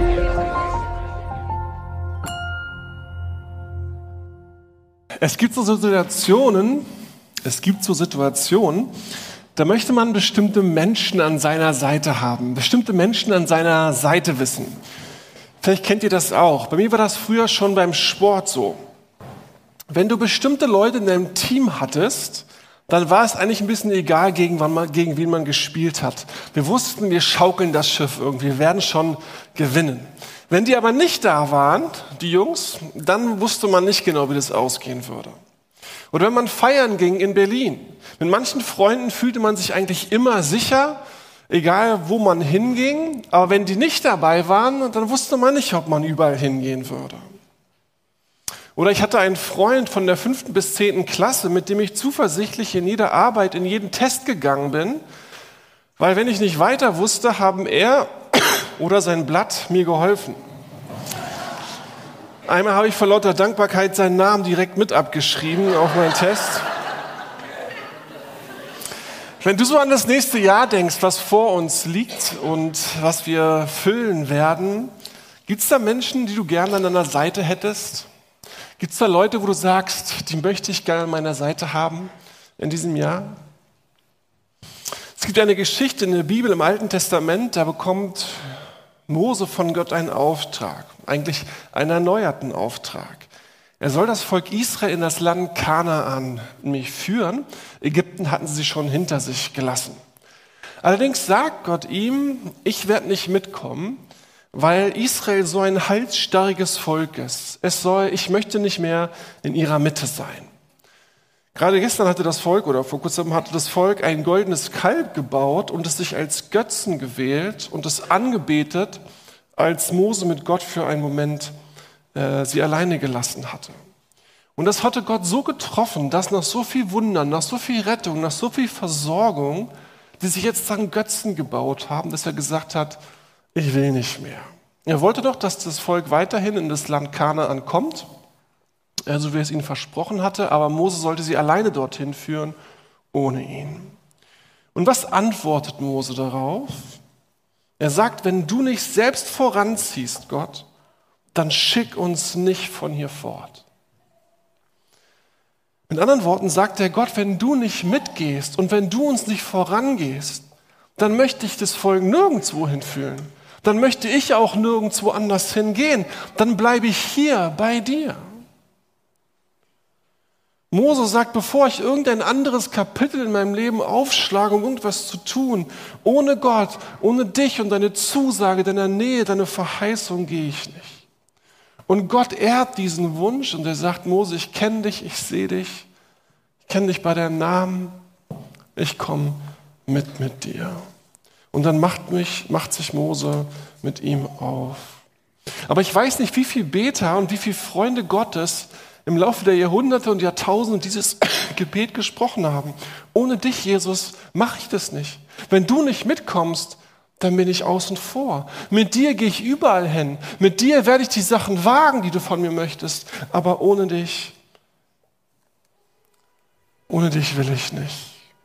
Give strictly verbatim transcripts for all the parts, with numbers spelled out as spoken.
Es gibt so Situationen, es gibt so Situationen, da möchte man bestimmte Menschen an seiner Seite haben, bestimmte Menschen an seiner Seite wissen. Vielleicht kennt ihr das auch. Bei mir war das früher schon beim Sport so. Wenn du bestimmte Leute in deinem Team hattest, dann war es eigentlich ein bisschen egal, gegen, wann man, gegen wen man gespielt hat. Wir wussten, wir schaukeln das Schiff irgendwie, wir werden schon gewinnen. Wenn die aber nicht da waren, die Jungs, dann wusste man nicht genau, wie das ausgehen würde. Oder wenn man feiern ging in Berlin. Mit manchen Freunden fühlte man sich eigentlich immer sicher, egal wo man hinging. Aber wenn die nicht dabei waren, dann wusste man nicht, ob man überall hingehen würde. Oder ich hatte einen Freund von der fünften bis zehnten Klasse, mit dem ich zuversichtlich in jeder Arbeit, in jeden Test gegangen bin. Weil wenn ich nicht weiter wusste, haben er oder sein Blatt mir geholfen. Einmal habe ich vor lauter Dankbarkeit seinen Namen direkt mit abgeschrieben auf meinen Test. Wenn du so an das nächste Jahr denkst, was vor uns liegt und was wir füllen werden, gibt es da Menschen, die du gerne an deiner Seite hättest? Gibt es da Leute, wo du sagst, die möchte ich gerne an meiner Seite haben in diesem Jahr? Es gibt eine Geschichte in der Bibel im Alten Testament, da bekommt Mose von Gott einen Auftrag, eigentlich einen erneuerten Auftrag. Er soll das Volk Israel in das Land Kanaan nämlich führen. Ägypten hatten sie schon hinter sich gelassen. Allerdings sagt Gott ihm, ich werde nicht mitkommen, weil Israel so ein halsstarriges Volk ist. Es soll, ich möchte nicht mehr in ihrer Mitte sein. Gerade gestern hatte das Volk, oder vor kurzem hatte das Volk ein goldenes Kalb gebaut und es sich als Götzen gewählt und es angebetet, als Mose mit Gott für einen Moment äh, sie alleine gelassen hatte. Und das hatte Gott so getroffen, dass nach so viel Wundern, nach so viel Rettung, nach so viel Versorgung, die sich jetzt an Götzen gebaut haben, dass er gesagt hat, ich will nicht mehr. Er wollte doch, dass das Volk weiterhin in das Land Kanaan kommt, so wie er es ihnen versprochen hatte, aber Mose sollte sie alleine dorthin führen, ohne ihn. Und was antwortet Mose darauf? Er sagt, wenn du nicht selbst voranziehst, Gott, dann schick uns nicht von hier fort. Mit anderen Worten sagt der Gott, wenn du nicht mitgehst und wenn du uns nicht vorangehst, dann möchte ich das Volk nirgendwo hinführen. Dann möchte ich auch nirgendwo anders hingehen. Dann bleibe ich hier bei dir. Mose sagt, bevor ich irgendein anderes Kapitel in meinem Leben aufschlage, um irgendwas zu tun, ohne Gott, ohne dich und deine Zusage, deiner Nähe, deine Verheißung gehe ich nicht. Und Gott ehrt diesen Wunsch und er sagt, Mose, ich kenne dich, ich sehe dich, ich kenne dich bei deinem Namen, ich komme mit mit dir. Und dann macht, mich, macht sich Mose mit ihm auf. Aber ich weiß nicht, wie viele Beter und wie viele Freunde Gottes im Laufe der Jahrhunderte und Jahrtausende dieses Gebet gesprochen haben. Ohne dich, Jesus, mache ich das nicht. Wenn du nicht mitkommst, dann bin ich außen vor. Mit dir gehe ich überall hin. Mit dir werde ich die Sachen wagen, die du von mir möchtest. Aber ohne dich, ohne dich will ich nicht.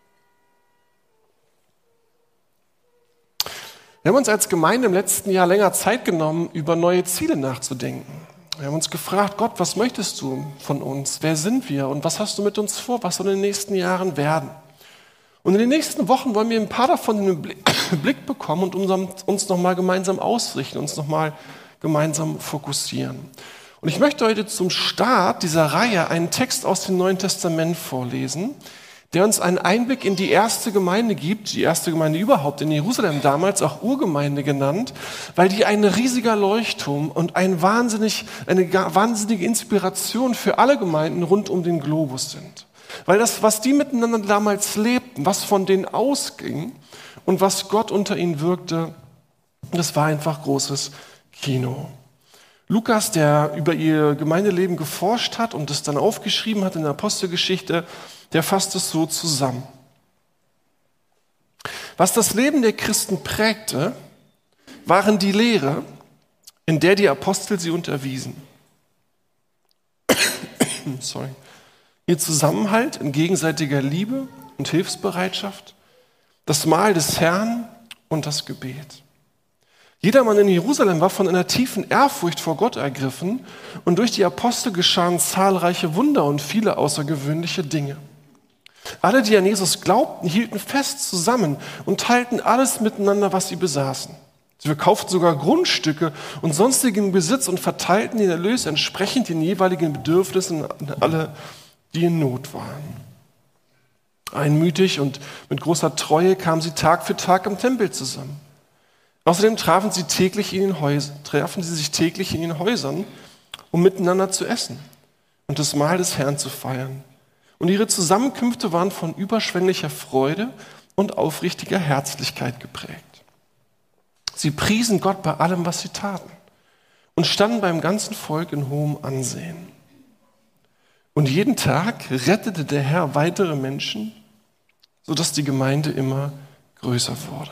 Wir haben uns als Gemeinde im letzten Jahr länger Zeit genommen, über neue Ziele nachzudenken. Wir haben uns gefragt, Gott, was möchtest du von uns? Wer sind wir? Und was hast du mit uns vor? Was soll in den nächsten Jahren werden? Und in den nächsten Wochen wollen wir ein paar davon in den Blick bekommen und uns nochmal gemeinsam ausrichten, uns nochmal gemeinsam fokussieren. Und ich möchte heute zum Start dieser Reihe einen Text aus dem Neuen Testament vorlesen, der uns einen Einblick in die erste Gemeinde gibt, die erste Gemeinde überhaupt in Jerusalem, damals auch Urgemeinde genannt, weil die ein riesiger Leuchtturm und ein wahnsinnig, eine wahnsinnige Inspiration für alle Gemeinden rund um den Globus sind. Weil das, was die miteinander damals lebten, was von denen ausging und was Gott unter ihnen wirkte, das war einfach großes Kino. Lukas, der über ihr Gemeindeleben geforscht hat und es dann aufgeschrieben hat in der Apostelgeschichte, der fasst es so zusammen. Was das Leben der Christen prägte, waren die Lehre, in der die Apostel sie unterwiesen. Sorry. Ihr Zusammenhalt in gegenseitiger Liebe und Hilfsbereitschaft, das Mahl des Herrn und das Gebet. Jedermann in Jerusalem war von einer tiefen Ehrfurcht vor Gott ergriffen und durch die Apostel geschahen zahlreiche Wunder und viele außergewöhnliche Dinge. Alle, die an Jesus glaubten, hielten fest zusammen und teilten alles miteinander, was sie besaßen. Sie verkauften sogar Grundstücke und sonstigen Besitz und verteilten den Erlös entsprechend den jeweiligen Bedürfnissen an alle, die in Not waren. Einmütig und mit großer Treue kamen sie Tag für Tag im Tempel zusammen. Außerdem trafen sie, täglich in den Häusern, trafen sie sich täglich in den Häusern, um miteinander zu essen und das Mahl des Herrn zu feiern. Und ihre Zusammenkünfte waren von überschwänglicher Freude und aufrichtiger Herzlichkeit geprägt. Sie priesen Gott bei allem, was sie taten und standen beim ganzen Volk in hohem Ansehen. Und jeden Tag rettete der Herr weitere Menschen, sodass die Gemeinde immer größer wurde.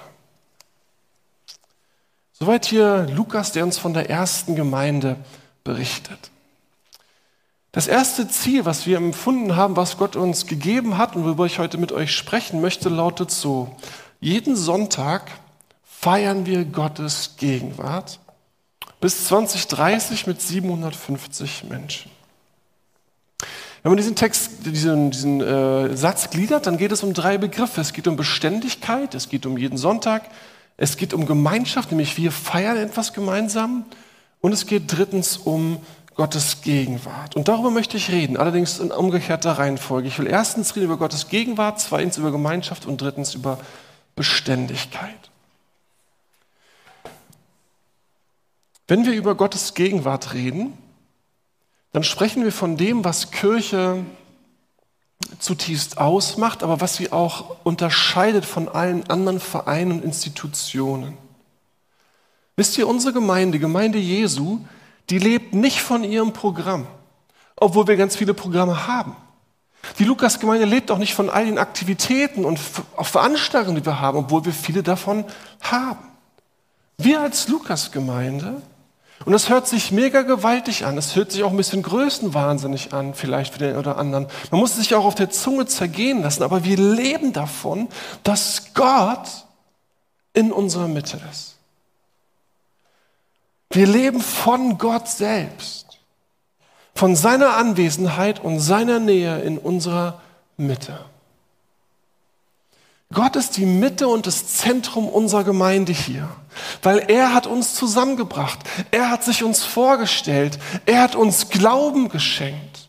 Soweit hier Lukas, der uns von der ersten Gemeinde berichtet. Das erste Ziel, was wir empfunden haben, was Gott uns gegeben hat und worüber ich heute mit euch sprechen möchte, lautet so: Jeden Sonntag feiern wir Gottes Gegenwart bis zwanzig dreißig mit siebenhundertfünfzig Menschen. Wenn man diesen Text, diesen, diesen äh, Satz gliedert, dann geht es um drei Begriffe. Es geht um Beständigkeit, es geht um jeden Sonntag, es geht um Gemeinschaft, nämlich wir feiern etwas gemeinsam, und es geht drittens um Gottes Gegenwart. Und darüber möchte ich reden, allerdings in umgekehrter Reihenfolge. Ich will erstens reden über Gottes Gegenwart, zweitens über Gemeinschaft und drittens über Beständigkeit. Wenn wir über Gottes Gegenwart reden, dann sprechen wir von dem, was Kirche zutiefst ausmacht, aber was sie auch unterscheidet von allen anderen Vereinen und Institutionen. Wisst ihr, unsere Gemeinde, Gemeinde Jesu, die lebt nicht von ihrem Programm, obwohl wir ganz viele Programme haben. Die Lukas-Gemeinde lebt auch nicht von all den Aktivitäten und auch Veranstaltungen, die wir haben, obwohl wir viele davon haben. Wir als Lukas-Gemeinde, und das hört sich mega gewaltig an, es hört sich auch ein bisschen größenwahnsinnig an, vielleicht für den oder anderen. Man muss es sich auch auf der Zunge zergehen lassen, aber wir leben davon, dass Gott in unserer Mitte ist. Wir leben von Gott selbst, von seiner Anwesenheit und seiner Nähe in unserer Mitte. Gott ist die Mitte und das Zentrum unserer Gemeinde hier, weil er hat uns zusammengebracht, er hat sich uns vorgestellt, er hat uns Glauben geschenkt,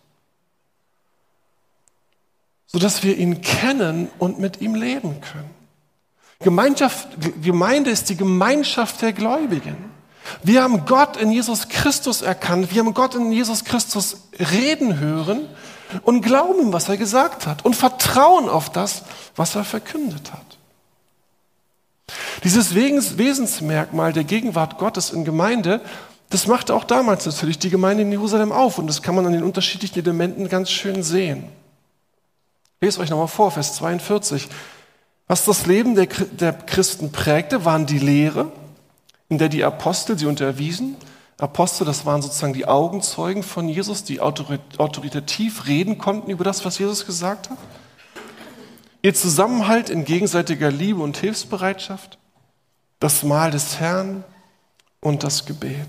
sodass wir ihn kennen und mit ihm leben können. Gemeinschaft, Gemeinde ist die Gemeinschaft der Gläubigen. Wir haben Gott in Jesus Christus erkannt, wir haben Gott in Jesus Christus reden hören und glauben ihm, was er gesagt hat, und vertrauen auf das, was er verkündet hat. Dieses Wesensmerkmal der Gegenwart Gottes in Gemeinde, das machte auch damals natürlich die Gemeinde in Jerusalem auf, und das kann man an den unterschiedlichen Elementen ganz schön sehen. Ich lese euch nochmal vor, Vers zweiundvierzig. Was das Leben der, der Christen prägte, waren die Lehre, in der die Apostel sie unterwiesen. Apostel, das waren sozusagen die Augenzeugen von Jesus, die autoritativ reden konnten über das, was Jesus gesagt hat. Ihr Zusammenhalt in gegenseitiger Liebe und Hilfsbereitschaft, das Mahl des Herrn und das Gebet.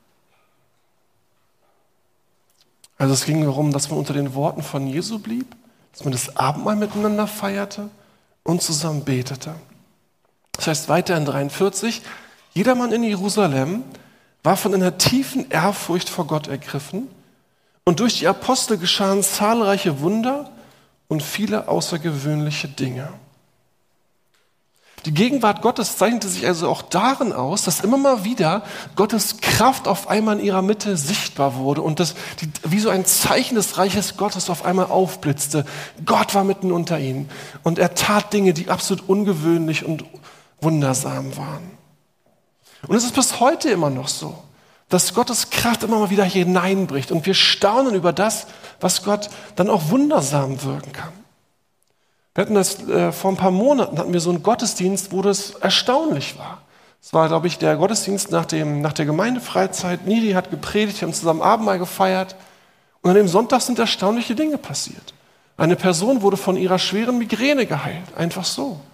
Also es ging darum, dass man unter den Worten von Jesu blieb, dass man das Abendmahl miteinander feierte und zusammen betete. Das heißt weiter in dreiundvierzig, jedermann in Jerusalem war von einer tiefen Ehrfurcht vor Gott ergriffen, und durch die Apostel geschahen zahlreiche Wunder und viele außergewöhnliche Dinge. Die Gegenwart Gottes zeichnete sich also auch darin aus, dass immer mal wieder Gottes Kraft auf einmal in ihrer Mitte sichtbar wurde und das die, wie so ein Zeichen des Reiches Gottes auf einmal aufblitzte. Gott war mitten unter ihnen und er tat Dinge, die absolut ungewöhnlich und wundersam waren. Und es ist bis heute immer noch so, dass Gottes Kraft immer mal wieder hier hineinbricht und wir staunen über das, was Gott dann auch wundersam wirken kann. Wir hatten das äh, vor ein paar Monaten, hatten wir so einen Gottesdienst, wo das erstaunlich war. Es war, glaube ich, der Gottesdienst nach, dem, nach der Gemeindefreizeit. Niri hat gepredigt, wir haben zusammen Abendmahl gefeiert und an dem Sonntag sind erstaunliche Dinge passiert. Eine Person wurde von ihrer schweren Migräne geheilt, einfach so.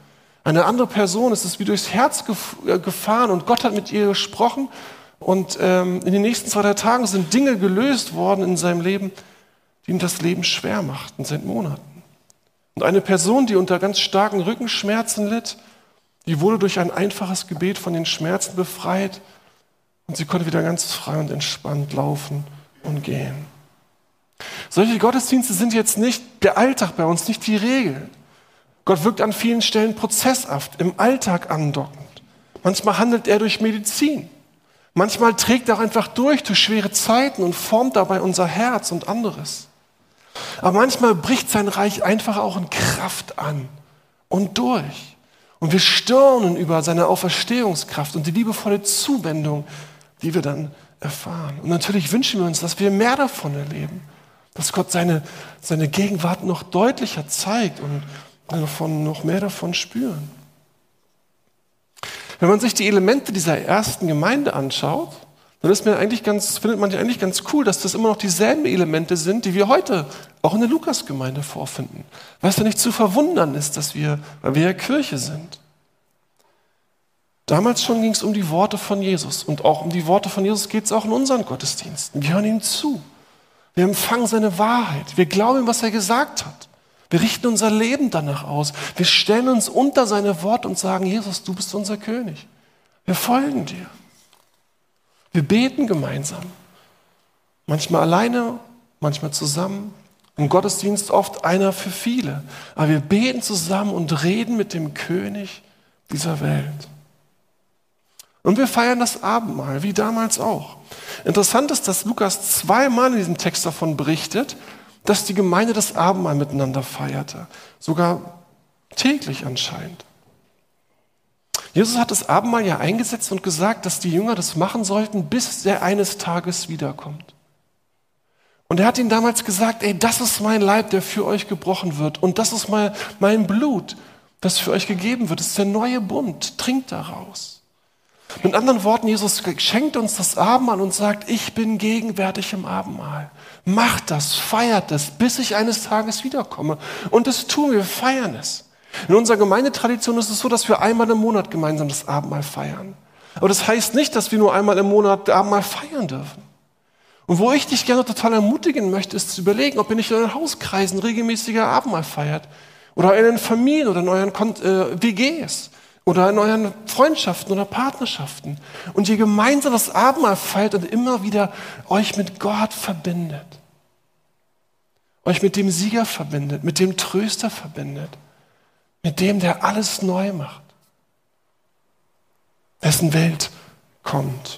Eine andere Person ist es wie durchs Herz gef- gefahren und Gott hat mit ihr gesprochen und ähm, in den nächsten zwei, drei Tagen sind Dinge gelöst worden in seinem Leben, die ihm das Leben schwer machten seit Monaten. Und eine Person, die unter ganz starken Rückenschmerzen litt, die wurde durch ein einfaches Gebet von den Schmerzen befreit und sie konnte wieder ganz frei und entspannt laufen und gehen. Solche Gottesdienste sind jetzt nicht der Alltag bei uns, nicht die Regel. Gott wirkt an vielen Stellen prozesshaft, im Alltag andockend. Manchmal handelt er durch Medizin. Manchmal trägt er auch einfach durch, durch schwere Zeiten und formt dabei unser Herz und anderes. Aber manchmal bricht sein Reich einfach auch in Kraft an und durch. Und wir staunen über seine Auferstehungskraft und die liebevolle Zuwendung, die wir dann erfahren. Und natürlich wünschen wir uns, dass wir mehr davon erleben. Dass Gott seine, seine Gegenwart noch deutlicher zeigt und davon, noch mehr davon spüren. Wenn man sich die Elemente dieser ersten Gemeinde anschaut, dann ist mir eigentlich ganz, findet man ja eigentlich ganz cool, dass das immer noch dieselben Elemente sind, die wir heute auch in der Lukas-Gemeinde vorfinden. Was ja nicht zu verwundern ist, dass wir, weil wir ja Kirche sind. Damals schon ging es um die Worte von Jesus und auch um die Worte von Jesus geht es auch in unseren Gottesdiensten. Wir hören ihm zu. Wir empfangen seine Wahrheit. Wir glauben, was er gesagt hat. Wir richten unser Leben danach aus. Wir stellen uns unter seine Worte und sagen, Jesus, du bist unser König. Wir folgen dir. Wir beten gemeinsam. Manchmal alleine, manchmal zusammen. Im Gottesdienst oft einer für viele. Aber wir beten zusammen und reden mit dem König dieser Welt. Und wir feiern das Abendmahl, wie damals auch. Interessant ist, dass Lukas zweimal in diesem Text davon berichtet, dass die Gemeinde das Abendmahl miteinander feierte. Sogar täglich anscheinend. Jesus hat das Abendmahl ja eingesetzt und gesagt, dass die Jünger das machen sollten, bis er eines Tages wiederkommt. Und er hat ihnen damals gesagt, ey, das ist mein Leib, der für euch gebrochen wird. Und das ist mein, mein Blut, das für euch gegeben wird. Das ist der neue Bund. Trinkt daraus. Mit anderen Worten, Jesus schenkt uns das Abendmahl und sagt, ich bin gegenwärtig im Abendmahl. Macht das, feiert es, bis ich eines Tages wiederkomme. Und das tun wir, wir feiern es. In unserer Gemeindetradition ist es so, dass wir einmal im Monat gemeinsam das Abendmahl feiern. Aber das heißt nicht, dass wir nur einmal im Monat das Abendmahl feiern dürfen. Und wo ich dich gerne total ermutigen möchte, ist zu überlegen, ob ihr nicht in euren Hauskreisen regelmäßiger Abendmahl feiert. Oder in euren Familien oder in euren äh, W Gs. Oder in euren Freundschaften oder Partnerschaften. Und ihr gemeinsam das Abendmahl feiert und immer wieder euch mit Gott verbindet. Euch mit dem Sieger verbindet, mit dem Tröster verbindet. Mit dem, der alles neu macht. Dessen Welt kommt.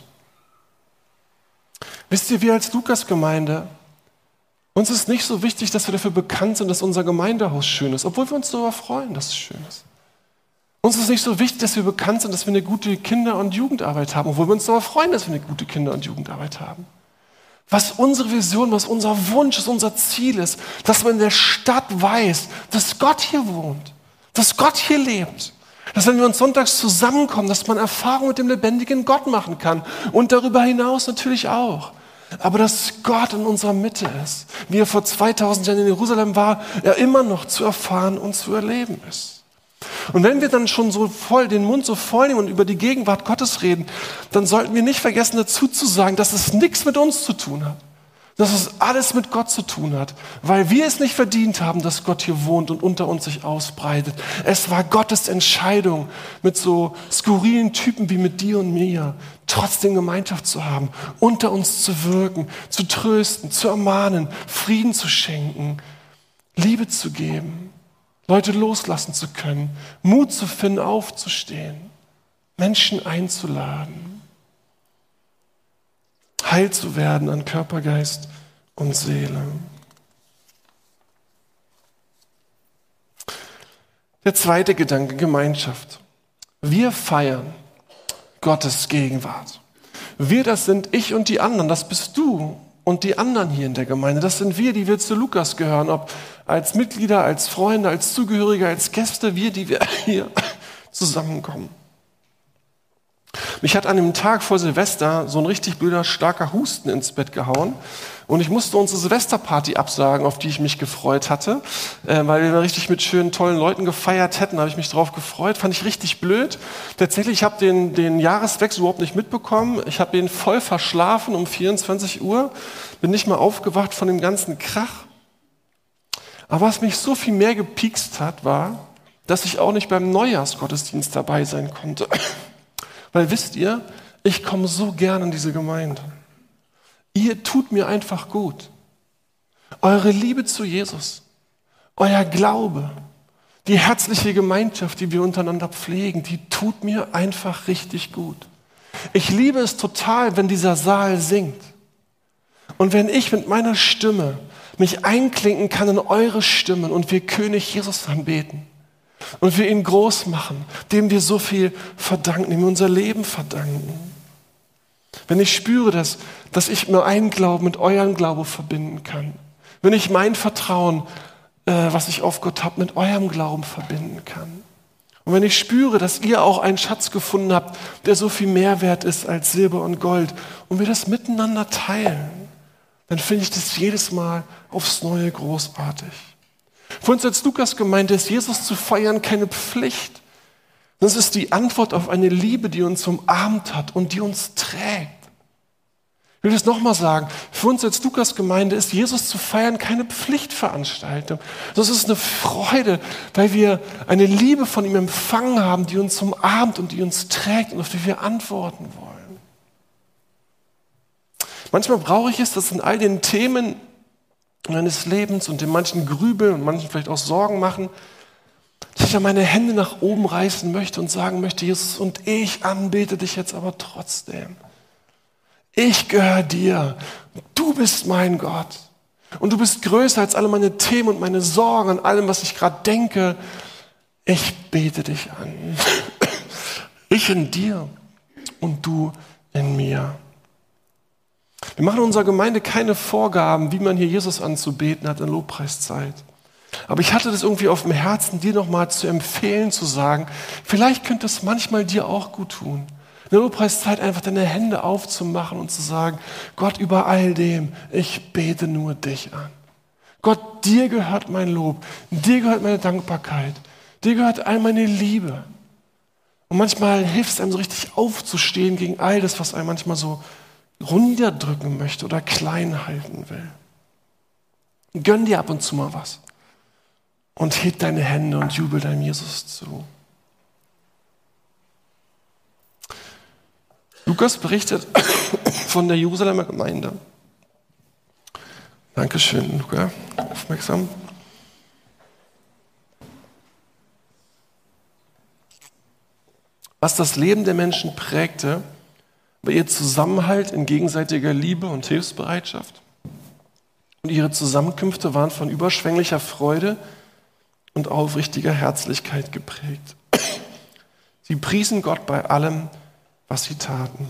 Wisst ihr, wir als Lukas-Gemeinde, uns ist nicht so wichtig, dass wir dafür bekannt sind, dass unser Gemeindehaus schön ist, obwohl wir uns darüber freuen, dass es schön ist. Uns ist nicht so wichtig, dass wir bekannt sind, dass wir eine gute Kinder- und Jugendarbeit haben, obwohl wir uns darüber freuen, dass wir eine gute Kinder- und Jugendarbeit haben. Was unsere Vision, was unser Wunsch ist, unser Ziel ist, dass man in der Stadt weiß, dass Gott hier wohnt, dass Gott hier lebt. Dass wenn wir uns sonntags zusammenkommen, dass man Erfahrung mit dem lebendigen Gott machen kann und darüber hinaus natürlich auch. Aber dass Gott in unserer Mitte ist, wie er vor zweitausend Jahren in Jerusalem war, er immer noch zu erfahren und zu erleben ist. Und wenn wir dann schon so voll den Mund so voll nehmen und über die Gegenwart Gottes reden, dann sollten wir nicht vergessen dazu zu sagen, dass es nichts mit uns zu tun hat. Dass es alles mit Gott zu tun hat, weil wir es nicht verdient haben, dass Gott hier wohnt und unter uns sich ausbreitet. Es war Gottes Entscheidung, mit so skurrilen Typen wie mit dir und mir trotzdem Gemeinschaft zu haben, unter uns zu wirken, zu trösten, zu ermahnen, Frieden zu schenken, Liebe zu geben, Leute loslassen zu können, Mut zu finden, aufzustehen, Menschen einzuladen. Heil zu werden an Körper, Geist und Seele. Der zweite Gedanke, Gemeinschaft. Wir feiern Gottes Gegenwart. Wir, das sind ich und die anderen, das bist du und die anderen hier in der Gemeinde. Das sind wir, die wir zu Lukas gehören, ob als Mitglieder, als Freunde, als Zugehörige, als Gäste, wir, die wir hier zusammenkommen. Mich hat an dem Tag vor Silvester so ein richtig blöder, starker Husten ins Bett gehauen. Und ich musste unsere Silvesterparty absagen, auf die ich mich gefreut hatte, äh, weil wir richtig mit schönen, tollen Leuten gefeiert hätten. Da habe ich mich drauf gefreut. Fand ich richtig blöd. Tatsächlich, ich habe den, den Jahreswechsel überhaupt nicht mitbekommen. Ich habe ihn voll verschlafen um vierundzwanzig Uhr. Bin nicht mal aufgewacht von dem ganzen Krach. Aber was mich so viel mehr gepiekst hat, war, dass ich auch nicht beim Neujahrsgottesdienst dabei sein konnte. Weil wisst ihr, ich komme so gern in diese Gemeinde. Ihr tut mir einfach gut. Eure Liebe zu Jesus, euer Glaube, die herzliche Gemeinschaft, die wir untereinander pflegen, die tut mir einfach richtig gut. Ich liebe es total, wenn dieser Saal singt. Und wenn ich mit meiner Stimme mich einklinken kann in eure Stimmen und wir König Jesus anbeten und wir ihn groß machen, dem wir so viel verdanken, dem wir unser Leben verdanken. Wenn ich spüre, dass, dass ich mir einen Glauben mit eurem Glauben verbinden kann. Wenn ich mein Vertrauen, äh, was ich auf Gott habe, mit eurem Glauben verbinden kann. Und wenn ich spüre, dass ihr auch einen Schatz gefunden habt, der so viel mehr wert ist als Silber und Gold, und wir das miteinander teilen, dann finde ich das jedes Mal aufs Neue großartig. Für uns als Lukas-Gemeinde ist Jesus zu feiern keine Pflicht. Das ist die Antwort auf eine Liebe, die uns umarmt hat und die uns trägt. Ich will das nochmal sagen. Für uns als Lukas-Gemeinde ist Jesus zu feiern keine Pflichtveranstaltung. Das ist eine Freude, weil wir eine Liebe von ihm empfangen haben, die uns umarmt und die uns trägt und auf die wir antworten wollen. Manchmal brauche ich es, dass in all den Themen meines Lebens und in manchen Grübeln und manchen vielleicht auch Sorgen machen, dass ich ja meine Hände nach oben reißen möchte und sagen möchte, Jesus, und ich anbete dich jetzt aber trotzdem. Ich gehöre dir. Du bist mein Gott. Und du bist größer als alle meine Themen und meine Sorgen und allem, was ich gerade denke. Ich bete dich an. Ich in dir und du in mir. Wir machen in unserer Gemeinde keine Vorgaben, wie man hier Jesus anzubeten hat in Lobpreiszeit. Aber ich hatte das irgendwie auf dem Herzen, dir nochmal zu empfehlen, zu sagen, vielleicht könnte es manchmal dir auch gut tun. In der Lobpreiszeit einfach deine Hände aufzumachen und zu sagen, Gott, über all dem, ich bete nur dich an. Gott, dir gehört mein Lob, dir gehört meine Dankbarkeit, dir gehört all meine Liebe. Und manchmal hilft es einem so richtig aufzustehen gegen all das, was einem manchmal so runterdrücken möchte oder klein halten will. Gönn dir ab und zu mal was. Und heb deine Hände und jubel deinem Jesus zu. Lukas berichtet von der Jerusalemer Gemeinde. Dankeschön, Luca. Aufmerksam. Was das Leben der Menschen prägte, war ihr Zusammenhalt in gegenseitiger Liebe und Hilfsbereitschaft. Und ihre Zusammenkünfte waren von überschwänglicher Freude und aufrichtiger Herzlichkeit geprägt. Sie priesen Gott bei allem, was sie taten.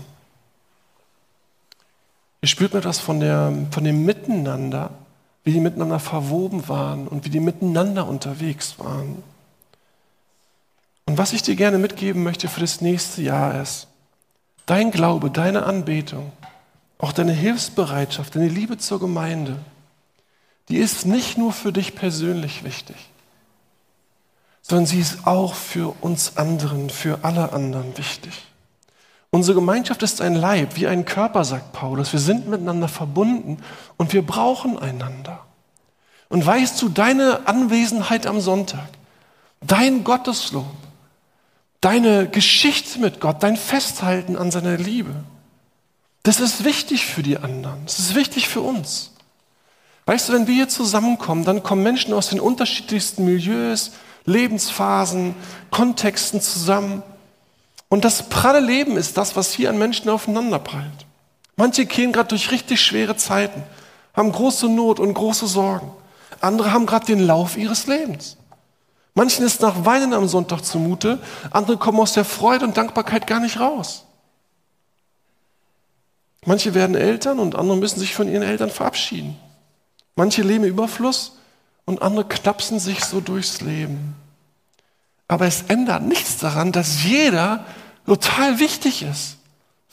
Ihr spürt mir das von, der, von dem Miteinander, wie die miteinander verwoben waren und wie die miteinander unterwegs waren. Und was ich dir gerne mitgeben möchte für das nächste Jahr ist, dein Glaube, deine Anbetung, auch deine Hilfsbereitschaft, deine Liebe zur Gemeinde, die ist nicht nur für dich persönlich wichtig, sondern sie ist auch für uns anderen, für alle anderen wichtig. Unsere Gemeinschaft ist ein Leib, wie ein Körper, sagt Paulus. Wir sind miteinander verbunden und wir brauchen einander. Und weißt du, deine Anwesenheit am Sonntag, dein Gotteslob, deine Geschichte mit Gott, dein Festhalten an seiner Liebe, das ist wichtig für die anderen. Das ist wichtig für uns. Weißt du, wenn wir hier zusammenkommen, dann kommen Menschen aus den unterschiedlichsten Milieus, Lebensphasen, Kontexten zusammen. Und das pralle Leben ist das, was hier an Menschen aufeinander prallt. Manche gehen gerade durch richtig schwere Zeiten, haben große Not und große Sorgen. Andere haben gerade den Lauf ihres Lebens. Manchen ist nach Weinen am Sonntag zumute, andere kommen aus der Freude und Dankbarkeit gar nicht raus. Manche werden Eltern und andere müssen sich von ihren Eltern verabschieden. Manche leben im Überfluss und andere knapsen sich so durchs Leben. Aber es ändert nichts daran, dass jeder total wichtig ist.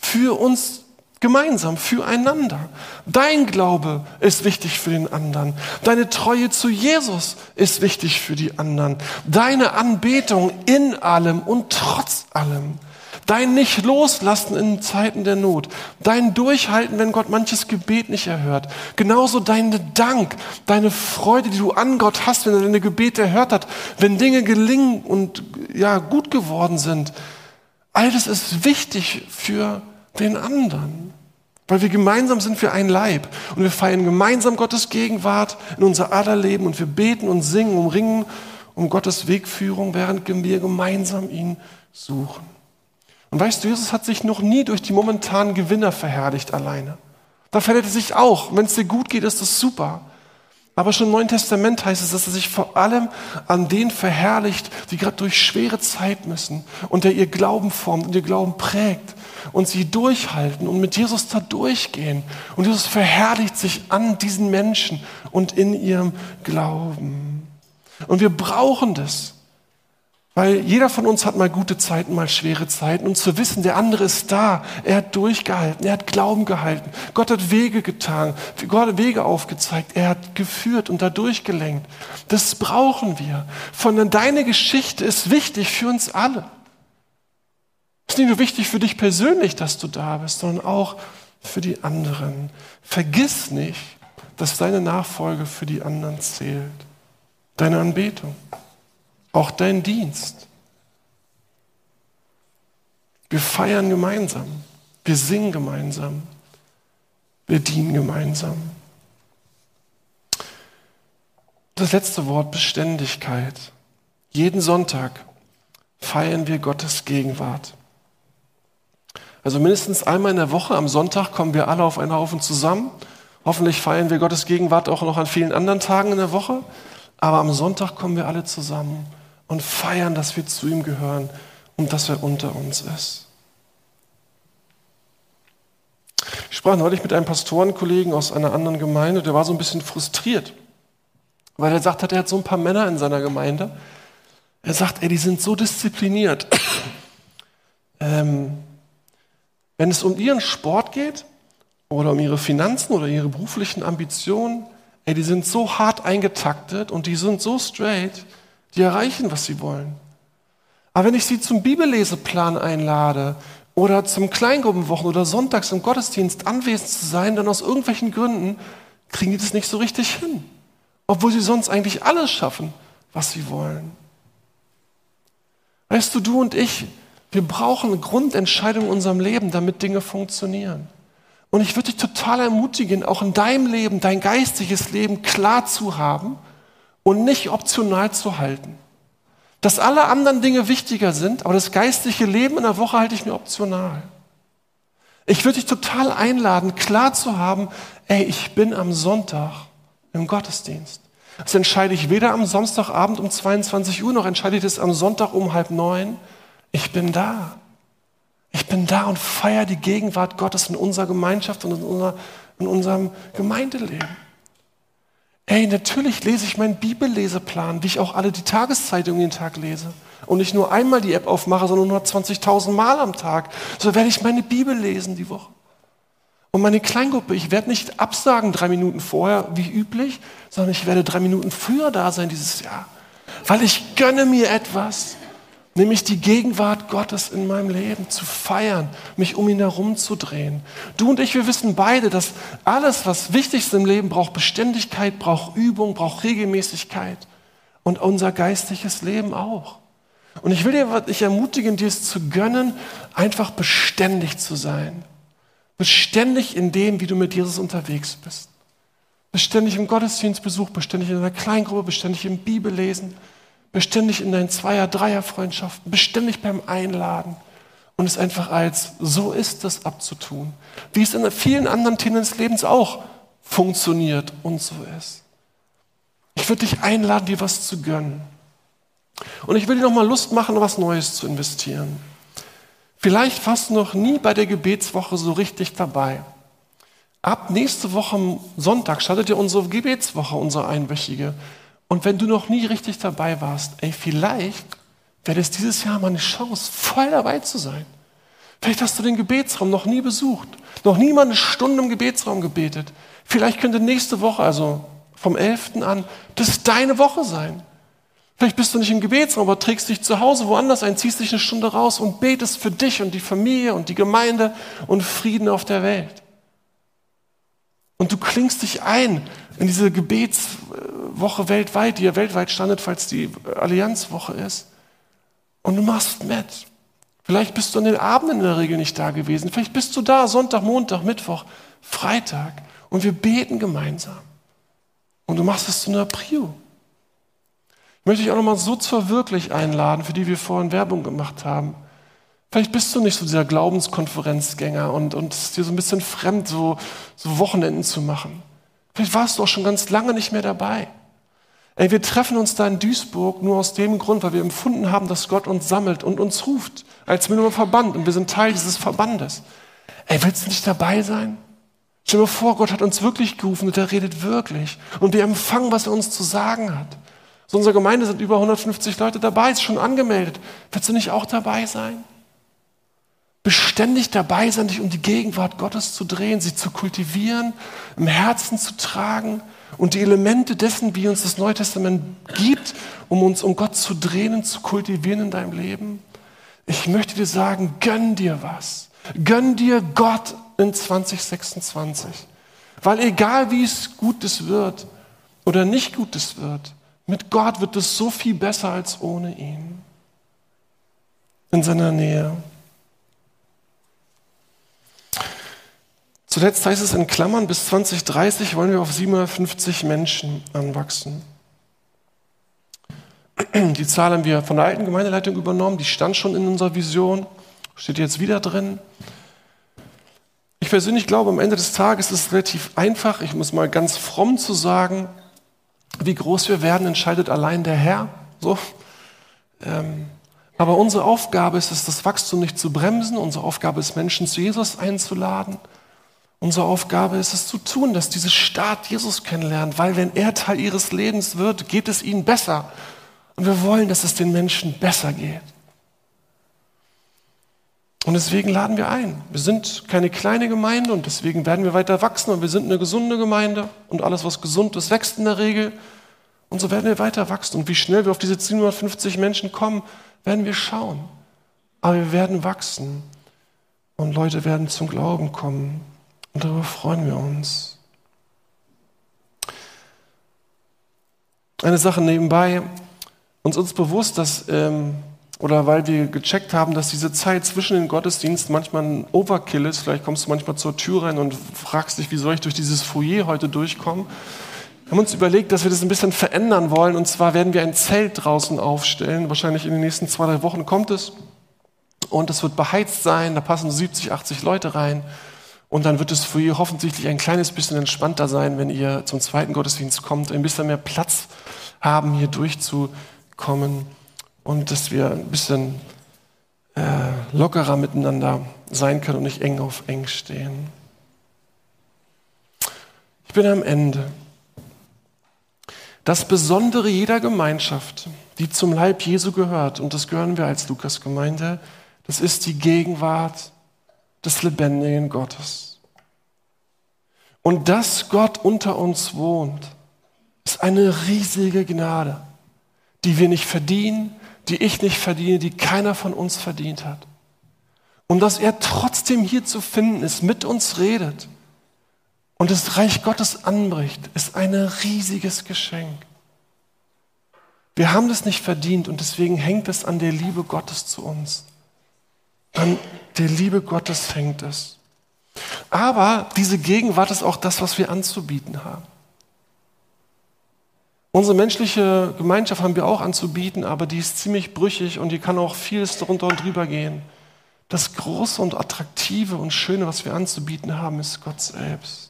für uns gemeinsam, füreinander. Dein Glaube ist wichtig für den anderen. Deine Treue zu Jesus ist wichtig für die anderen. Deine Anbetung in allem und trotz allem. Dein Nicht-Loslassen in Zeiten der Not. Dein Durchhalten, wenn Gott manches Gebet nicht erhört. Genauso dein Dank, deine Freude, die du an Gott hast, wenn er deine Gebete erhört hat. Wenn Dinge gelingen und ja, gut geworden sind. All das ist wichtig für den anderen. Weil wir gemeinsam sind für ein Leib. Und wir feiern gemeinsam Gottes Gegenwart in unser aller Leben. Und wir beten und singen, umringen um Gottes Wegführung, während wir gemeinsam ihn suchen. Und weißt du, Jesus hat sich noch nie durch die momentanen Gewinner verherrlicht alleine. Da verhält er sich auch. Wenn es dir gut geht, ist das super. Aber schon im Neuen Testament heißt es, dass er sich vor allem an denen verherrlicht, die gerade durch schwere Zeit müssen und der ihr Glauben formt und ihr Glauben prägt und sie durchhalten und mit Jesus da durchgehen. Und Jesus verherrlicht sich an diesen Menschen und in ihrem Glauben. Und wir brauchen das. Weil jeder von uns hat mal gute Zeiten, mal schwere Zeiten. Und zu wissen, der andere ist da. Er hat durchgehalten, er hat Glauben gehalten. Gott hat Wege getan, Gott hat Wege aufgezeigt. Er hat geführt und da durchgelenkt. Das brauchen wir. Von deine Geschichte ist wichtig für uns alle. Es ist nicht nur wichtig für dich persönlich, dass du da bist, sondern auch für die anderen. Vergiss nicht, dass deine Nachfolge für die anderen zählt. Deine Anbetung. Auch dein Dienst. Wir feiern gemeinsam. Wir singen gemeinsam. Wir dienen gemeinsam. Das letzte Wort, Beständigkeit. Jeden Sonntag feiern wir Gottes Gegenwart. Also mindestens einmal in der Woche, am Sonntag, kommen wir alle auf einen Haufen zusammen. Hoffentlich feiern wir Gottes Gegenwart auch noch an vielen anderen Tagen in der Woche. Aber am Sonntag kommen wir alle zusammen und feiern, dass wir zu ihm gehören und dass er unter uns ist. Ich sprach neulich mit einem Pastorenkollegen aus einer anderen Gemeinde, der war so ein bisschen frustriert, weil er sagt hat, er hat so ein paar Männer in seiner Gemeinde. Er sagt, ey, die sind so diszipliniert. ähm, wenn es um ihren Sport geht oder um ihre Finanzen oder ihre beruflichen Ambitionen, ey, die sind so hart eingetaktet und die sind so straight, die erreichen, was sie wollen. Aber wenn ich sie zum Bibelleseplan einlade oder zum Kleingruppenwochen oder sonntags im Gottesdienst anwesend zu sein, dann aus irgendwelchen Gründen kriegen die das nicht so richtig hin. Obwohl sie sonst eigentlich alles schaffen, was sie wollen. Weißt du, du und ich, wir brauchen eine Grundentscheidung in unserem Leben, damit Dinge funktionieren. Und ich würde dich total ermutigen, auch in deinem Leben, dein geistiges Leben klar zu haben und nicht optional zu halten. Dass alle anderen Dinge wichtiger sind, aber das geistliche Leben in der Woche halte ich mir optional. Ich würde dich total einladen, klar zu haben, ey, ich bin am Sonntag im Gottesdienst. Das entscheide ich weder am Samstagabend um zweiundzwanzig Uhr, noch entscheide ich das am Sonntag um halb neun. Ich bin da. Ich bin da und feiere die Gegenwart Gottes in unserer Gemeinschaft und in, unserer, in unserem Gemeindeleben. Ey, natürlich lese ich meinen Bibelleseplan, wie ich auch alle die Tageszeitung jeden Tag lese. Und nicht nur einmal die App aufmache, sondern hundertzwanzigtausend Mal am Tag. So werde ich meine Bibel lesen die Woche. Und meine Kleingruppe, ich werde nicht absagen drei Minuten vorher, wie üblich, sondern ich werde drei Minuten früher da sein dieses Jahr. Weil ich gönne mir etwas, nämlich die Gegenwart Gottes in meinem Leben zu feiern, mich um ihn herum zu drehen. Du und ich, wir wissen beide, dass alles, was wichtig ist im Leben, braucht Beständigkeit, braucht Übung, braucht Regelmäßigkeit und unser geistliches Leben auch. Und ich will dir dich ermutigen, dir es zu gönnen, einfach beständig zu sein. Beständig in dem, wie du mit Jesus unterwegs bist. Beständig im Gottesdienstbesuch, beständig in deiner Kleingruppe, beständig im Bibellesen, beständig in deinen Zweier-, Dreier-Freundschaften, beständig beim Einladen und es einfach als so ist das abzutun. Wie es in vielen anderen Themen des Lebens auch funktioniert und so ist. Ich würde dich einladen, dir was zu gönnen. Und ich will dir nochmal Lust machen, was Neues zu investieren. Vielleicht warst du noch nie bei der Gebetswoche so richtig dabei. Ab nächste Woche am Sonntag startet ja unsere Gebetswoche, unsere einwöchige. Und wenn du noch nie richtig dabei warst, ey, vielleicht wäre es dieses Jahr mal eine Chance, voll dabei zu sein. Vielleicht hast du den Gebetsraum noch nie besucht, noch nie mal eine Stunde im Gebetsraum gebetet. Vielleicht könnte nächste Woche, also vom elften an, das deine Woche sein. Vielleicht bist du nicht im Gebetsraum, aber trägst dich zu Hause woanders ein, ziehst dich eine Stunde raus und betest für dich und die Familie und die Gemeinde und Frieden auf der Welt. Und du klingst dich ein in diese Gebetswoche weltweit, die ja weltweit standet, falls die Allianzwoche ist. Und du machst mit. Vielleicht bist du an den Abenden in der Regel nicht da gewesen. Vielleicht bist du da Sonntag, Montag, Mittwoch, Freitag. Und wir beten gemeinsam. Und du machst es zu einer Prio. Ich möchte dich auch nochmal so zur Wirklich einladen, für die wir vorhin Werbung gemacht haben. Vielleicht bist du nicht so dieser Glaubenskonferenzgänger und, und es ist dir so ein bisschen fremd, so, so Wochenenden zu machen. Vielleicht warst du auch schon ganz lange nicht mehr dabei. Ey, wir treffen uns da in Duisburg nur aus dem Grund, weil wir empfunden haben, dass Gott uns sammelt und uns ruft, als Minimum Verband. Und wir sind Teil dieses Verbandes. Ey, willst du nicht dabei sein? Stell dir vor, Gott hat uns wirklich gerufen und er redet wirklich. Und wir empfangen, was er uns zu sagen hat. So, in unserer Gemeinde sind über hundertfünfzig Leute dabei, ist schon angemeldet. Willst du nicht auch dabei sein? Beständig dabei sein, dich um die Gegenwart Gottes zu drehen, sie zu kultivieren, im Herzen zu tragen und die Elemente dessen, wie uns das Neue Testament gibt, um uns um Gott zu drehen, zu kultivieren in deinem Leben. Ich möchte dir sagen, gönn dir was. Gönn dir Gott in zwanzig sechsundzwanzig. Weil egal wie es Gutes wird oder nicht Gutes wird, mit Gott wird es so viel besser als ohne ihn. In seiner Nähe. Zuletzt heißt es in Klammern, bis zwanzig dreißig wollen wir auf siebenhundertfünfzig Menschen anwachsen. Die Zahl haben wir von der alten Gemeindeleitung übernommen, die stand schon in unserer Vision, steht jetzt wieder drin. Ich persönlich glaube, am Ende des Tages ist es relativ einfach, ich muss mal ganz fromm zu sagen, wie groß wir werden, entscheidet allein der Herr. So. Ähm, aber unsere Aufgabe ist es, das Wachstum nicht zu bremsen, unsere Aufgabe ist, Menschen zu Jesus einzuladen. Unsere Aufgabe ist es zu tun, dass diese Stadt Jesus kennenlernt, weil wenn er Teil ihres Lebens wird, geht es ihnen besser. Und wir wollen, dass es den Menschen besser geht. Und deswegen laden wir ein. Wir sind keine kleine Gemeinde und deswegen werden wir weiter wachsen und wir sind eine gesunde Gemeinde und alles, was gesund ist, wächst in der Regel. Und so werden wir weiter wachsen. Und wie schnell wir auf diese siebenhundertfünfzig Menschen kommen, werden wir schauen. Aber wir werden wachsen und Leute werden zum Glauben kommen. Und darüber freuen wir uns. Eine Sache nebenbei, uns ist bewusst, dass, ähm, oder weil wir gecheckt haben, dass diese Zeit zwischen den Gottesdiensten manchmal ein Overkill ist. Vielleicht kommst du manchmal zur Tür rein und fragst dich, wie soll ich durch dieses Foyer heute durchkommen? Wir haben uns überlegt, dass wir das ein bisschen verändern wollen. Und zwar werden wir ein Zelt draußen aufstellen. Wahrscheinlich in den nächsten zwei, drei Wochen kommt es. Und es wird beheizt sein, da passen siebzig, achtzig Leute rein. Und dann wird das Foyer hoffentlich ein kleines bisschen entspannter sein, wenn ihr zum zweiten Gottesdienst kommt, ein bisschen mehr Platz haben, hier durchzukommen und dass wir ein bisschen äh, lockerer miteinander sein können und nicht eng auf eng stehen. Ich bin am Ende. Das Besondere jeder Gemeinschaft, die zum Leib Jesu gehört, und das gehören wir als Lukas-Gemeinde, das ist die Gegenwart des lebendigen Gottes. Und dass Gott unter uns wohnt, ist eine riesige Gnade, die wir nicht verdienen, die ich nicht verdiene, die keiner von uns verdient hat. Und dass er trotzdem hier zu finden ist, mit uns redet und das Reich Gottes anbricht, ist ein riesiges Geschenk. Wir haben das nicht verdient und deswegen hängt es an der Liebe Gottes zu uns. An der Liebe Gottes hängt es. Aber diese Gegenwart ist auch das, was wir anzubieten haben. Unsere menschliche Gemeinschaft haben wir auch anzubieten, aber die ist ziemlich brüchig und die kann auch vieles drunter und drüber gehen. Das Große und Attraktive und Schöne, was wir anzubieten haben, ist Gott selbst.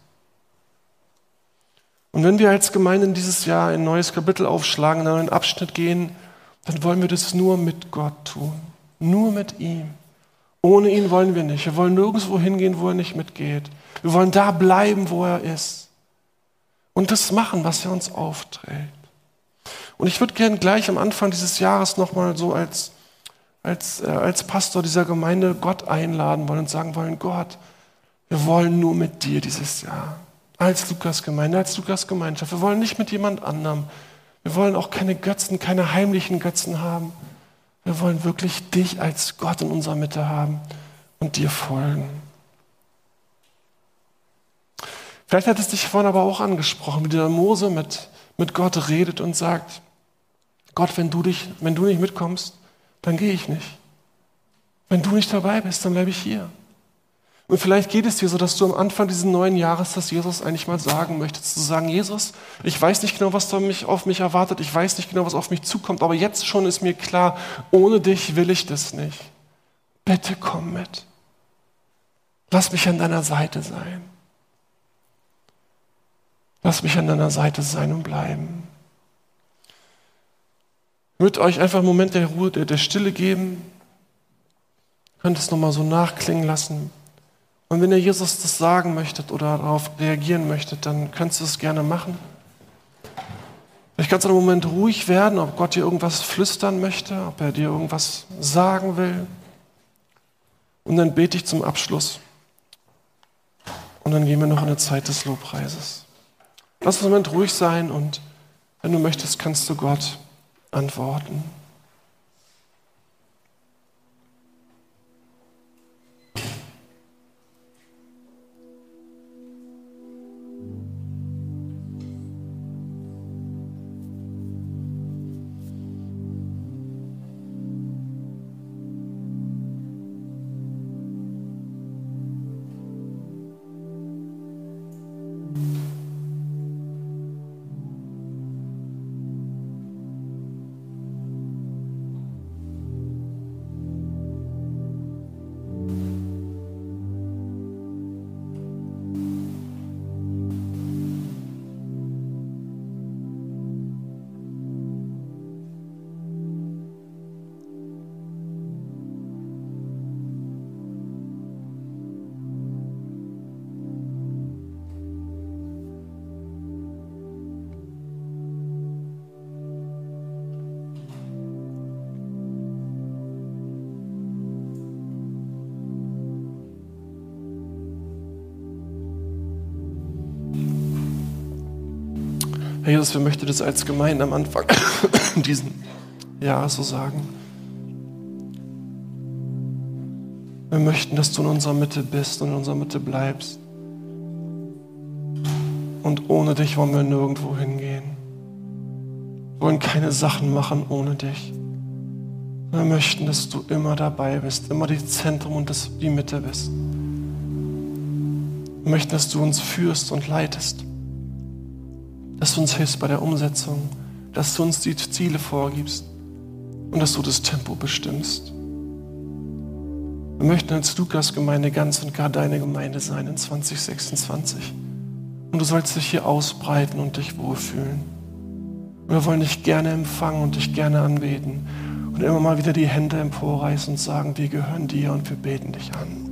Und wenn wir als Gemeinde in dieses Jahr ein neues Kapitel aufschlagen, in einen neuen Abschnitt gehen, dann wollen wir das nur mit Gott tun. Nur mit ihm. Ohne ihn wollen wir nicht. Wir wollen nirgendwo hingehen, wo er nicht mitgeht. Wir wollen da bleiben, wo er ist. Und das machen, was er uns aufträgt. Und ich würde gerne gleich am Anfang dieses Jahres nochmal so als, als, äh, als Pastor dieser Gemeinde Gott einladen wollen und sagen wollen, Gott, wir wollen nur mit dir dieses Jahr. Als Lukas-Gemeinde, als Lukas-Gemeinschaft. Wir wollen nicht mit jemand anderem. Wir wollen auch keine Götzen, keine heimlichen Götzen haben. Wir wollen wirklich dich als Gott in unserer Mitte haben und dir folgen. Vielleicht hat es dich vorhin aber auch angesprochen, wie der Mose mit, mit Gott redet und sagt, Gott, wenn du, dich, wenn du nicht mitkommst, dann gehe ich nicht. Wenn du nicht dabei bist, dann bleibe ich hier. Und vielleicht geht es dir so, dass du am Anfang dieses neuen Jahres das Jesus eigentlich mal sagen möchtest. Zu sagen, Jesus, ich weiß nicht genau, was da mich, auf mich erwartet. Ich weiß nicht genau, was auf mich zukommt. Aber jetzt schon ist mir klar, ohne dich will ich das nicht. Bitte komm mit. Lass mich an deiner Seite sein. Lass mich an deiner Seite sein und bleiben. Ich würde euch einfach einen Moment der Ruhe, der, der Stille geben. Ihr könnt es nochmal so nachklingen lassen. Und wenn ihr Jesus das sagen möchtet oder darauf reagieren möchtet, dann könnt ihr es gerne machen. Vielleicht kannst du einen Moment ruhig werden, ob Gott dir irgendwas flüstern möchte, ob er dir irgendwas sagen will. Und dann bete ich zum Abschluss. Und dann gehen wir noch in eine Zeit des Lobpreises. Lass uns einen Moment ruhig sein und wenn du möchtest, kannst du Gott antworten. Herr Jesus, wir möchten das als Gemeinde am Anfang diesen Jahres so sagen. Wir möchten, dass du in unserer Mitte bist und in unserer Mitte bleibst. Und ohne dich wollen wir nirgendwo hingehen. Wir wollen keine Sachen machen ohne dich. Wir möchten, dass du immer dabei bist, immer das Zentrum und das, die Mitte bist. Wir möchten, dass du uns führst und leitest. Dass du uns hilfst bei der Umsetzung, dass du uns die Ziele vorgibst und dass du das Tempo bestimmst. Wir möchten als Lukas-Gemeinde ganz und gar deine Gemeinde sein in zwanzig sechsundzwanzig. Und du sollst dich hier ausbreiten und dich wohlfühlen. Und wir wollen dich gerne empfangen und dich gerne anbeten und immer mal wieder die Hände emporreißen und sagen, die gehören dir und wir beten dich an.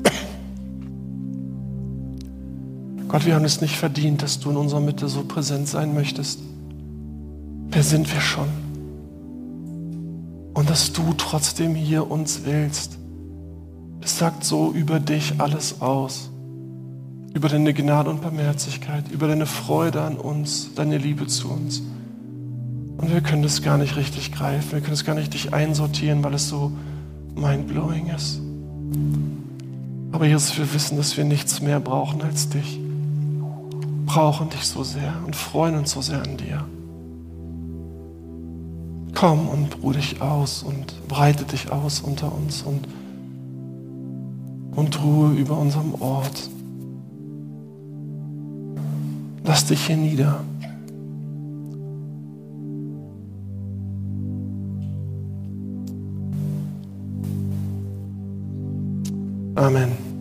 Gott, wir haben es nicht verdient, dass du in unserer Mitte so präsent sein möchtest. Wer sind wir schon? Und dass du trotzdem hier uns willst. Es sagt so über dich alles aus. Über deine Gnade und Barmherzigkeit, über deine Freude an uns, deine Liebe zu uns. Und wir können das gar nicht richtig greifen, wir können es gar nicht richtig einsortieren, weil es so mindblowing ist. Aber Jesus, wir wissen, dass wir nichts mehr brauchen als dich. Brauchen dich so sehr und freuen uns so sehr an dir. Komm und ruh dich aus und breite dich aus unter uns und, und ruhe über unserem Ort. Lass dich hier nieder. Amen.